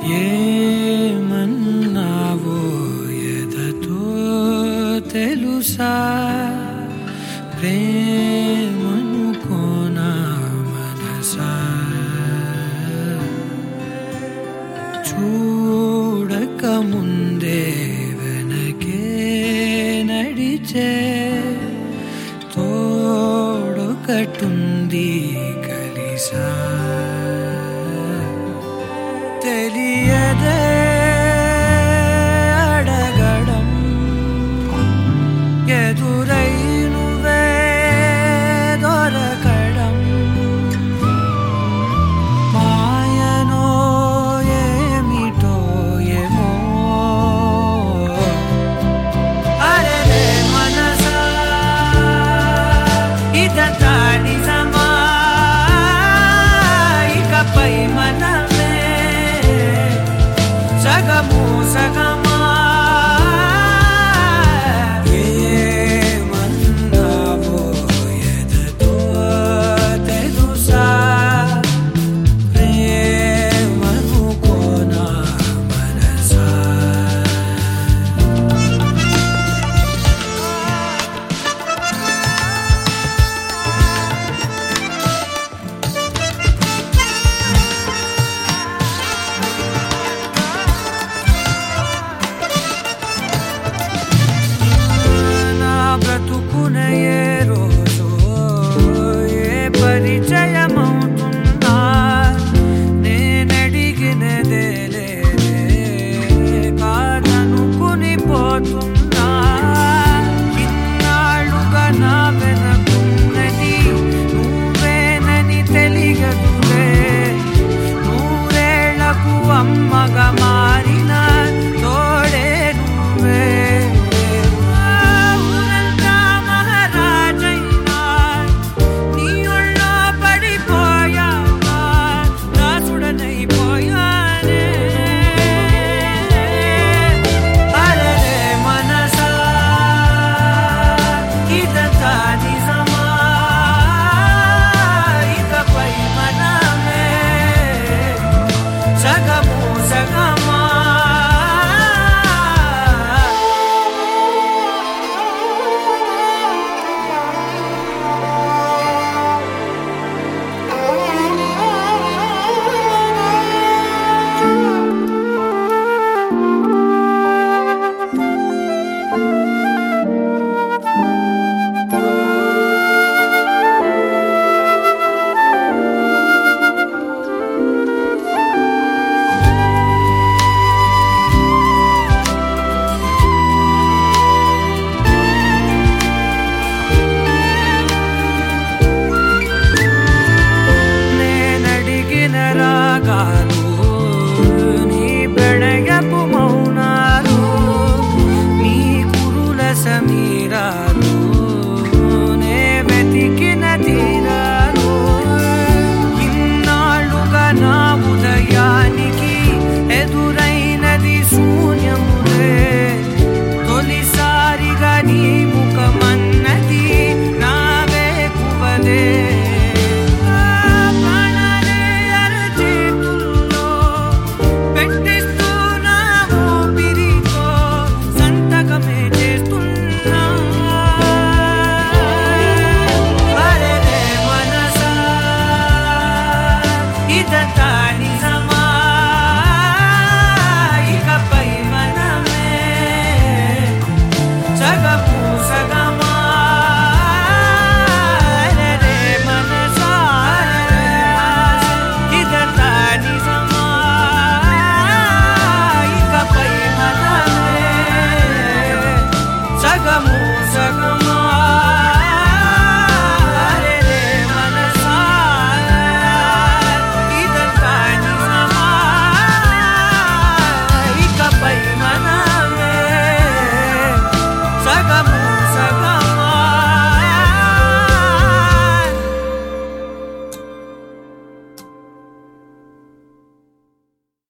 ఏమన్నావో ఎదతో తెలుసా ప్రేమనుకోనా మనసా చూడక ముందే వెనకే నడిచే తోడొకటుంది కలిసా తెలియదే అడగడం ఎదురై నువ్వే దొరకడం మాయనో ఏమిటో ఏమో అరెరే మనసా ఇదంతా నిజమా ఇకపై మనమే సగము సగమా ఏమన్నావో ఎదతో తెలుసా ప్రేమనుకోనా మనసా బ్రతుకునే ఏ రోజు ఏ పరిచయమవుతున్నా నేనడిగినదే లేదే కాదనుకుని పోతున్నా ఇన్నాళ్ళుగా నా వెనకున్నది నువ్వేనని తెలియదులే నూరేళ్లకు అమ్మగా మారిన తోడే నువ్వే నీ ప్రణయపు మౌనాలు నీ కురుల సమీరాలు నే వెతికిన తీరాలు ఇన్నాళ్ళుగా నా ఉదయానికి ఎదురైనది శూన్యములే తొలిసారిగా నీ ముఖమన్నది నా వేకువలే that